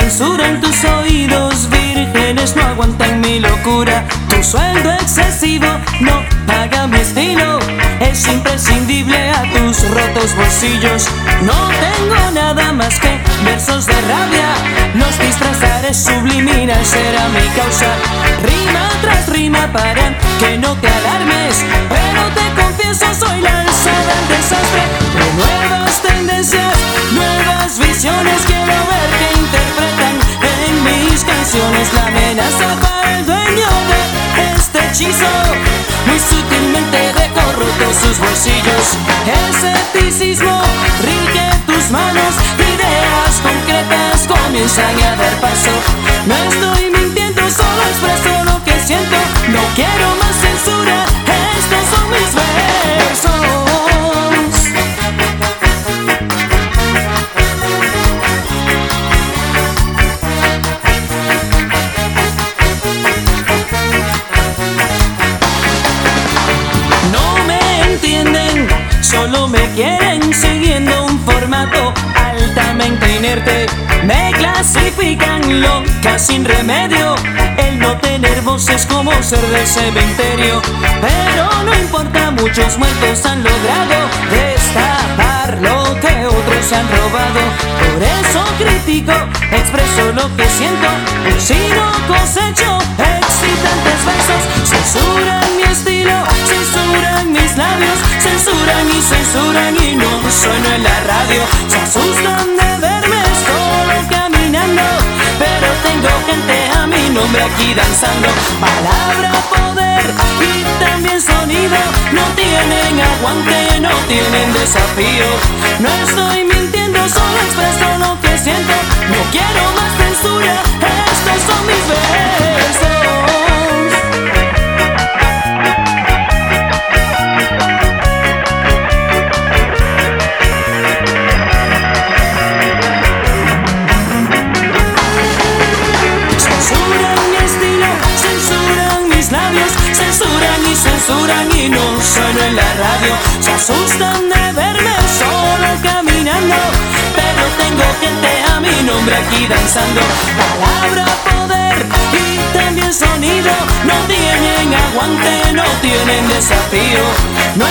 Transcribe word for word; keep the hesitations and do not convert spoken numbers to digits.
censuran tus oídos vírgenes, no aguantan mi locura. Tu sueldo excesivo no paga mi estilo, es imprescindible a tus rotos bolsillos. No tengo nada más que versos de rabia, los disfrazaré subliminal, será mi causa. Rima tras rima para que no te alarmes, pero te confieso soy la alzada del desastre. De nuevas tendencias, nuevas visiones, quiero ver que interpretan en mis canciones la amenaza para el dueño de este hechizo. Muy sutilmente dejo rotos sus bolsillos. Escepticismo rige tus manos, ideas concretas comienzan a dar paso. No estoy mintiendo, solo expreso lo que siento. No quiero más censura, estos son mis versos. Solo me quieren siguiendo un formato altamente inerte. Me clasifican loca sin remedio. El no tener voz es como ser del cementerio. Pero no importa, muchos muertos han logrado destapar lo que otros se han robado. Por eso critico, expreso lo que siento. Si no cosecho excitantes versos, censuran mi estilo, censuran mis labios, censuran y censuran y no sueno en la radio. Se asustan de verme solo caminando, pero tengo gente a mi nombre aquí danzando. Palabra, poder y también sonido, no tienen aguante, no tienen desafío. No estoy mintiendo, solo expreso lo que siento. No quiero más censura, estos son mis versos. Censuran y no sueno en la radio. Se asustan de verme solo caminando, pero tengo gente a mi nombre aquí danzando. Palabra, poder y también sonido, no tienen aguante, no tienen desafío. No